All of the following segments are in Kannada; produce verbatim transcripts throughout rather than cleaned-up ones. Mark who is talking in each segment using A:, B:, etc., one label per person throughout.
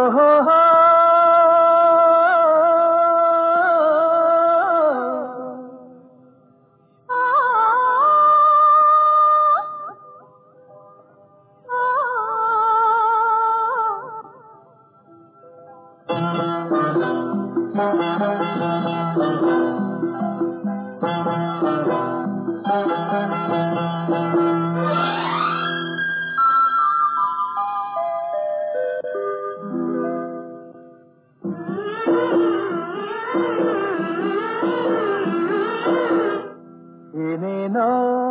A: ಏನೇನೋ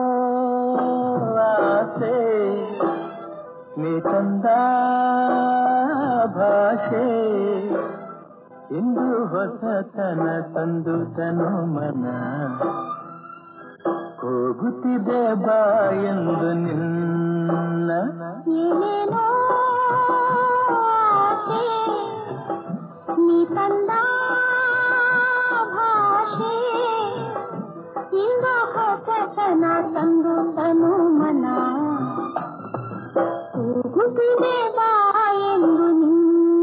A: ಆಸೆ ನೀ ತಂದ ಭಾಷೆ ಇಂದು ಹೊಸತನ ತಂದು ತನು ಮನ ಹೋಗುತ್ತಿದೆ ಬಾ ಎಂದು ನಿನ್ನ
B: ಏನೇನೋ ಆಸೆ ನೀ ತಂದ ಭಾಷೆ ಇಂದು ಹೊಸತನ ತಂದು ತನು ಮನ ಹೋಗುತ್ತಿದೆ ಬಾ ಎಂದು ನಿನ್ನ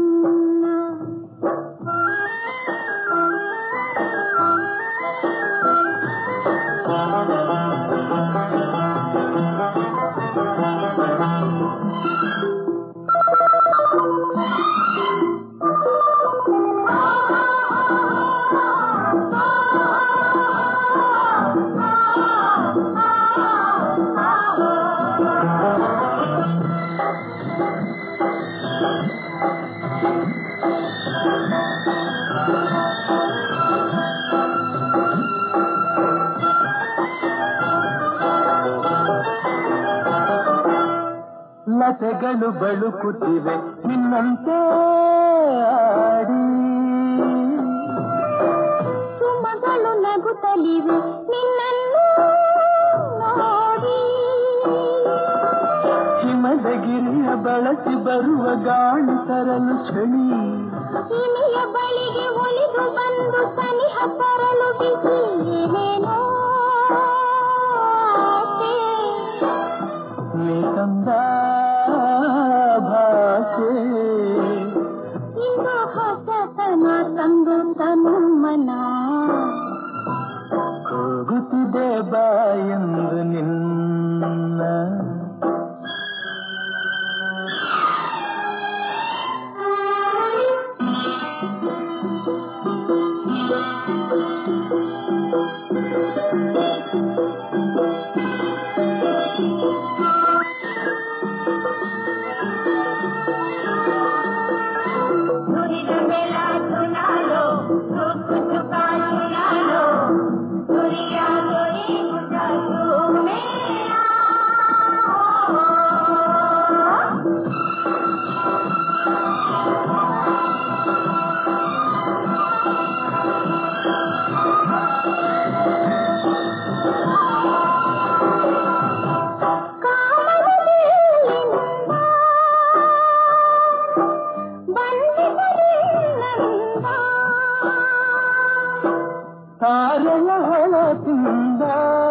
A: ಲತೆಗಳು ಬಳುಕುತ್ತಿವೆ ನಿನ್ನಂತೆ ಆಡಿ
B: ಸುಮಗಳು ನಗುತ್ತಲಿವೆ ನಿನ್ನನ್ನು ನೋಡಿ
A: ಹಿಮದಗಿರಿಯ ಬಳಸಿ ಬರುವ ಗಾಳಿ ತರಲು ಚಳಿ
B: ಇನಿಯ ಬಳಿಗೆ ಒಲಿದು ಬಂದು ಸನಿಹ ತರಲು ಬಿಸಿ ಏನೇನೋ ಆಸೆ
A: ನೀ ತಂದ ಭಾಷೆ
B: ಇಂದು ಹೊಸತನ ತಂದು ತನು ಮನ
A: ಹೋಗುತ್ತಿದೆ ಬಾ ಎಂದು ನಿನ್ನ ತಾರೆಯ ಹೊಳದಿಂದ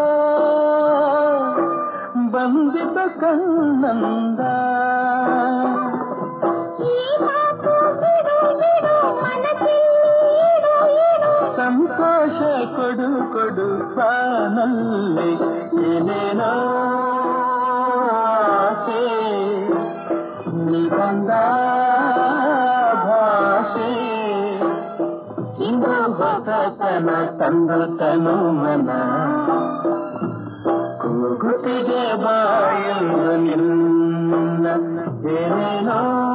A: ಬಂದಿದ್ದ ಕಣ್ಣಂದ ಸಂತೋಷ ಕೊಡು ಕೊಡು ಸಾನಲ್ಲಿ ಏನೇನೋ ಆಸೆ ನೀ ಬಂದ ಭಾಷೆ ಇಂದು ಹೊಸತನ ತಂದು ತನು ಮನ ಕೂಗುತ್ತಿದೆ ಬಾ ಎಂದು ನಿನ್ನ ಏನೇನೋ